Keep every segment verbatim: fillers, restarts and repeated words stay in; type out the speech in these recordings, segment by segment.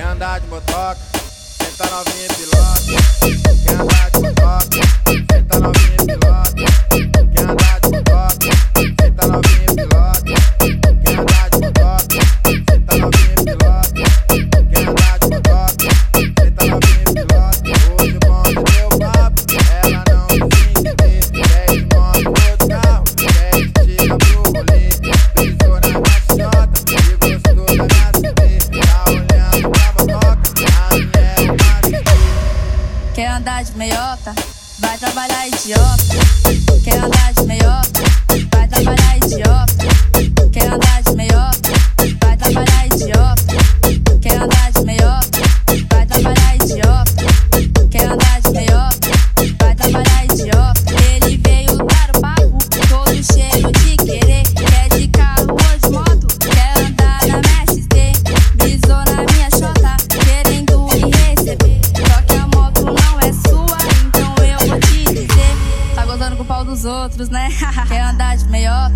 andar de motoca, senta novinha e pilota. Quer andar de motoca, senta novinha e pilota. Quer andar de motoca, senta novinha e pilota. Quer andar de motoca, senta novinha e pilota. Quer andar de motoca, senta novinha e pilota. Hoje o bonde deu papo, ela não quis entender. Quer de moto no carro, quer de tira pro rolê. Pisou na caixota e gostou da minha C D. Tá olhando pra motoca, a minha é uma guia. Quer andar de meiota? Vai trabalhar, idiota. Quer andar de meiota? Vai trabalhar, idiota. Quer andar de meiota? Vai trabalhar, idiota. Quer andar de meiota? Vai trabalhar, idiota. Quer andar de meiota? Vai trabalhar, idiota. Ele veio dar o papo, todo cheio de querer. Quer de carro ou de moto? Quer andar na Mercedes? Brisou na minha chota, querendo me receber. Só que a moto não é sua, então eu vou te dizer. Tá gozando com o pau dos outros, né? Quer andar de meiota?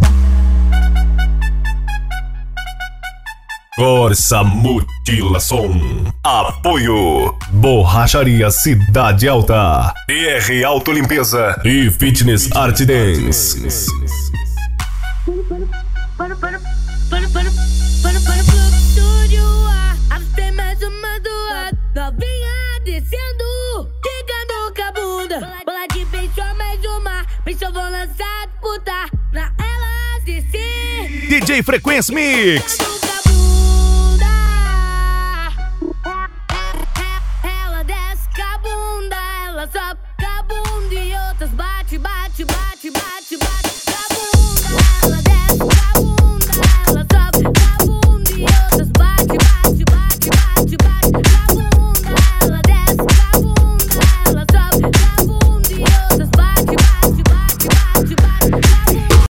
Corsa Mutilação. Apoio Borracharia Cidade Alta, T R Autolimpeza e Fitness Art Dance. Para, para, para, para, para, para, para, pro estúdio A, tem mais uma doada. Novinha descendo, ficando com a bunda. Bola de peixe, mais uma. Peixe, eu vou lançar disputa pra ela assistir. D J Frequência Mix.